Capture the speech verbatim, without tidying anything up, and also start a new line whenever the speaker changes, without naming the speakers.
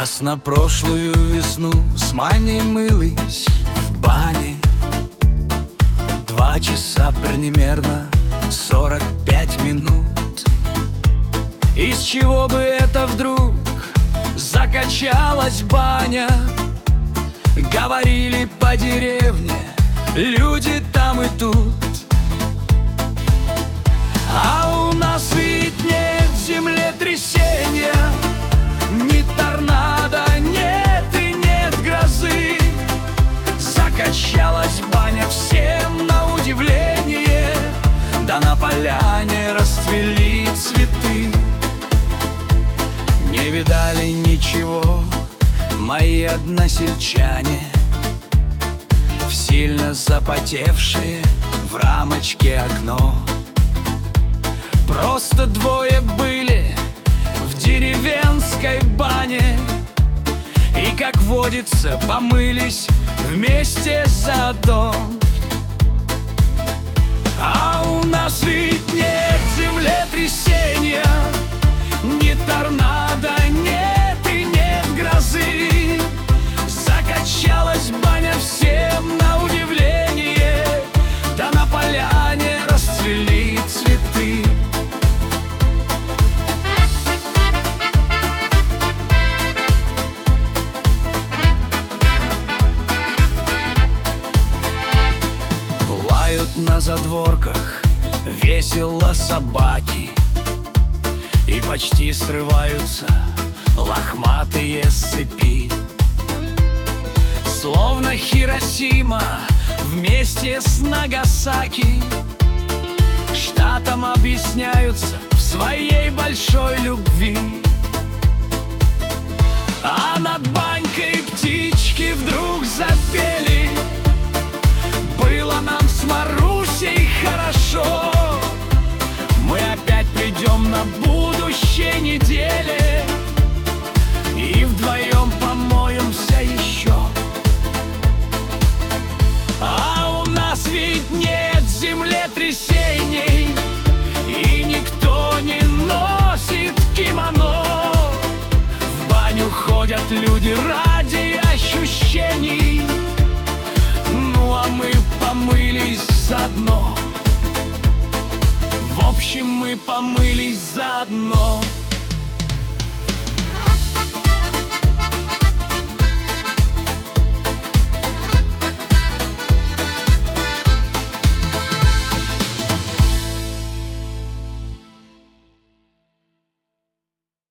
Раз на прошлую весну с Маней мылись в бане, два часа примерно сорок пять минут. Из чего бы это вдруг закачалась баня? Говорили по деревне люди там и тут. А у нас ведь нет землетрясения, ни торнадо, нет и нет грозы. Закачалась баня всем на удивление, да на поляне расцвели цветы. Не видали ничего мои односельчане, в сильно запотевшее в рамочке окно. Просто двое были в деревенской бане, и, как водится, помылись вместе заодно. А у нас ведь нет землетрясения, ни торнадо, нет и нет грозы. Закачалась баня всем на удивление, да на поляне расцвели цветы. Лают на задворках весело собаки, и почти срываются лохматые с цепи. Словно Хиросима вместе с Нагасаки штатам объясняются в своей большой любви. А над банькой птички вдруг запели: было нам с Марусей хорошо, мы опять придем на будущей неделе и вдвоем помоемся еще. А у нас ведь нет землетрясений, и никто не носит кимоно. В баню ходят люди ради ощущений, ну а мы помылись заодно. В общем, мы помылись заодно.